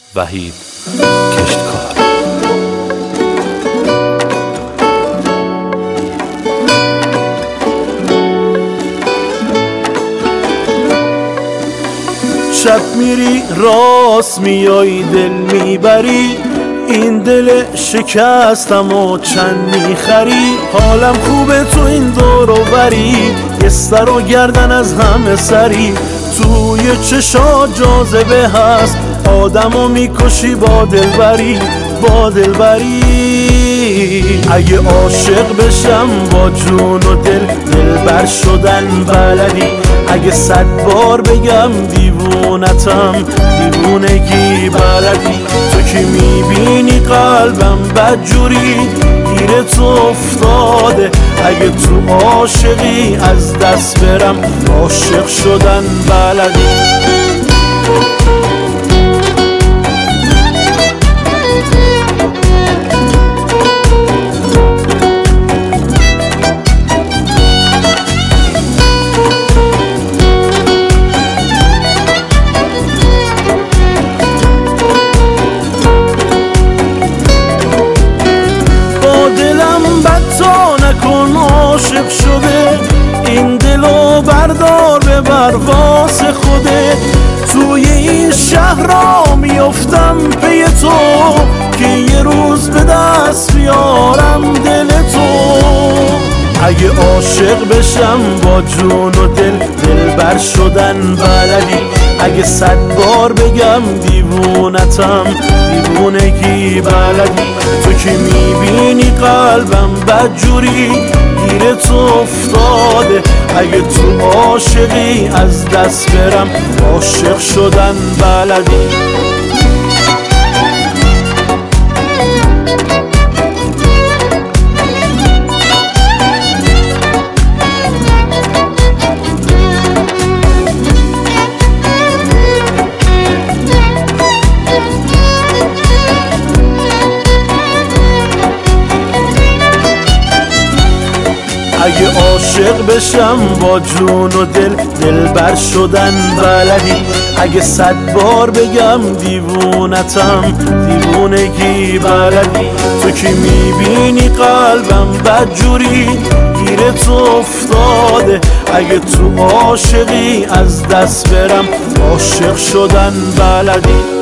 وحید کشتکار. شب میری راست میای دل میبری، این دل شکستم و چند میخری. حالم خوبه تو این دور و بری، یه سر و گردن از همه سری. توی چشات جاذبه هست، آدمو میکشی با دلبری، با دلبری. اگه عاشق بشم با جون و دل، دلبر شدن بلدی. اگه 100 بار بگم دیوونتم، دیوونگی بلدی. تو که میبینی قلبم بدجوری گیر تو افتاده. اگه تو عاشقی از دست برم، عاشق شدن بلدی. عاشق شده این دلو بردار ببر واسه خودت. توی این شهر را میفتم پی تو، که یه روز به دست بیارم دل تو. اگه عاشق بشم با جون و دل، دلبر شدن بلدی. اگه 100 بار بگم دیوونتم، دیوونگی بلدی. تو که میبینی قلبم بدجوری گیر تو افتاده. اگه تو عاشقی از دست برم، عاشق شدن بلدی. اگه عاشق بشم با جون و دل، دلبر شدن بلدی. اگه 100 بار بگم دیوونتم، دیوونگی بلدی. تو که میبینی قلبم بدجوری گیر تو افتاده. اگه تو عاشقی از دست برم، عاشق شدن بلدی.